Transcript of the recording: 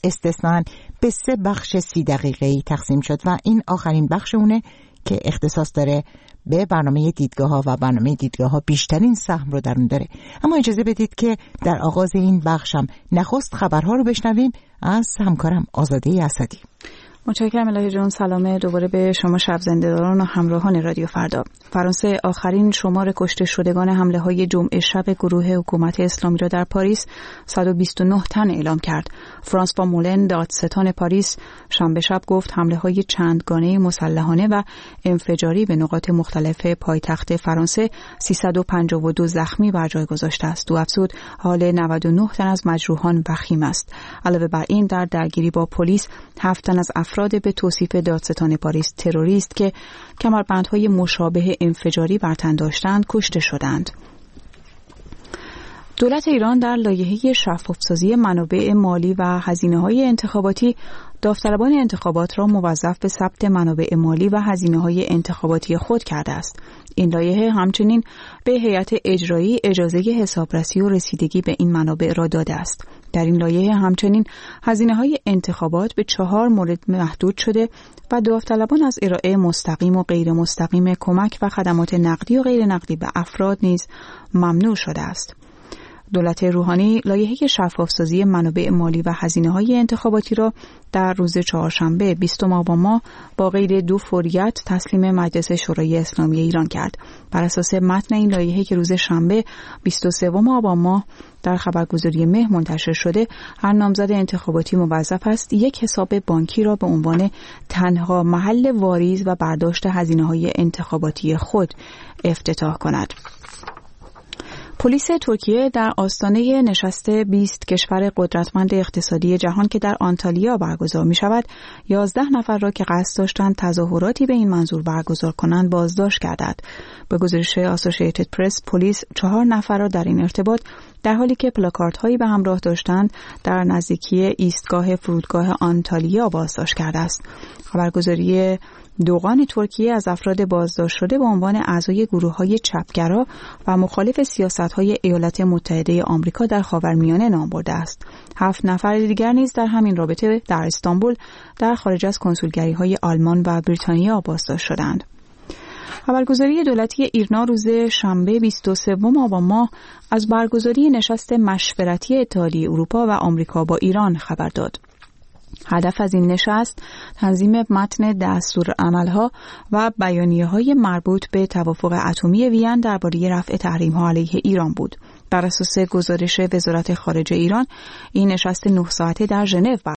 استثناً به 3 بخش 30 دقیقه‌ای تقسیم شد و این آخرین بخش اونه که اختصاص داره به برنامه دیدگاه‌ها و برنامه دیدگاه‌ها بیشترین سهم رو در اون داره. اما اجازه بدید که در آغاز این بخشم نخست خبرها رو بشنویم از همکارم آزاده اسدی. متشکرم الهی جان. سلام دوباره به شما شب زنده‌داران و همراهان رادیو فردا. فرانسه آخرین شمار کشته شدگان حمله‌های جمعه شب گروه حکومت اسلامی را در پاریس 129 تن اعلام کرد. فرانسوا مولن دادستان پاریس شنبه شب گفت حمله‌های چندگانه مسلحانه و انفجاری به نقاط مختلف پایتخت فرانسه 352 زخمی بر جای گذاشته است. او افزود حال 99 تن از مجروحان وخیم است. علاوه بر این در درگیری با پلیس 7 تن از افراد به توصیف دادستان پاریس تروریست که کمربندهای مشابه انفجاری بر تن داشتند کشته شدند. دولت ایران در لایحه شفاف‌سازی منابع مالی و هزینه‌های انتخاباتی داوطلبان انتخابات را موظف به ثبت منابع مالی و هزینه‌های انتخاباتی خود کرده است. این لایحه همچنین به هیئت اجرایی اجازه حسابرسی و رسیدگی به این منابع را داده است. در این لایحه همچنین هزینه‌های انتخابات به 4 مورد محدود شده و داوطلبان از ارائه مستقیم و غیر مستقیم کمک و خدمات نقدی و غیر نقدی به افراد نیز ممنوع شده است. دولت روحانی لایحه شفاف‌سازی منابع مالی و هزینه‌های انتخاباتی را در روز چهارشنبه 20 آبان ماه با قید 2 فوریت تسلیم مجلس شورای اسلامی ایران کرد. بر اساس متن این لایحه که روز شنبه 23 آبان ماه در خبرگزاری مه منتشر شده، هر نامزد انتخاباتی موظف است یک حساب بانکی را به عنوان تنها محل واریز و برداشت هزینه‌های انتخاباتی خود افتتاح کند. پلیس ترکیه در آستانه نشست 20 کشور قدرتمند اقتصادی جهان که در آنتالیا برگزار می شود 11 نفر را که قصد داشتند تظاهراتی به این منظور برگزار کنند بازداشت کردند. به گزارش آسوشییتد پرس پلیس 4 نفر را در این ارتباط در حالی که پلاکاردهایی به همراه داشتند در نزدیکی ایستگاه فرودگاه آنتالیا بازداشت کرده است. خبرگزاری دوغان ترکیه از افراد بازداشت شده به عنوان اعضای گروه‌های چپگرا و مخالف سیاست‌های ایالات متحده آمریکا در خاورمیانه نام برده است. 7 نفر دیگر نیز در همین رابطه در استانبول در خارج از کنسولگری‌های آلمان و بریتانیا بازداشت شدند. خبرگزاری دولتی ایرنا روز شنبه 23 آبان ماه از برگزاری نشست مشورتی اتحادیه اروپا و آمریکا با ایران خبر داد. هدف از این نشست تنظیم متن دستورالعمل‌ها و بیانیه‌های مربوط به توافق اتمی وین درباره رفع تحریم‌ها علیه ایران بود. بر اساس گزارش وزارت خارجه ایران، این نشست 9 ساعته در ژنو